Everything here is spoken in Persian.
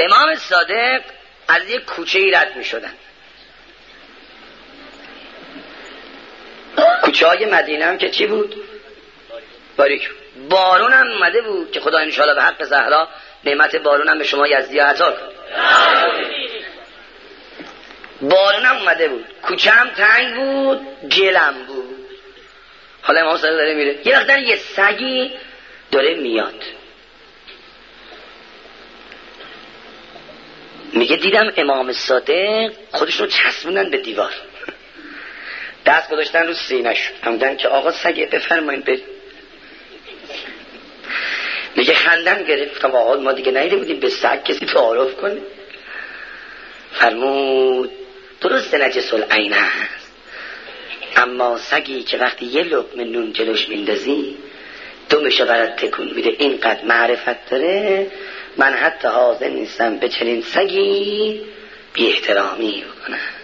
امام صادق از یک کوچه ای رد می شدن. کوچه های مدینه هم که چی بود؟ باریک. بارون هم اومده بود که خدا انشاءالله به حق زهرا نعمت بارون هم به شما یزدی ها عطا کنه. بارون هم اومده بود، کوچه هم تنگ بود، گلم بود. حالا امام صادق داره میره، یه وقت یه سگی داره میاد، میگه دیدم امام صادق خودشون چسبوندن به دیوار، دست گذاشتن رو سینه‌ش، همدن که آقا سگه بفرمایید برید. میگه خندم گرفتم، آقا ما دیگه نیده بودیم به سگ کسی تعارف کنه. فرمود درست نجس العین هست، اما سگی که وقتی یه لقمه نون جلوش میندازی دمشو برات تکون میده، اینقدر معرفت داره، من حتی حاضر نیستم به چنین سگی بی احترامی بکنم.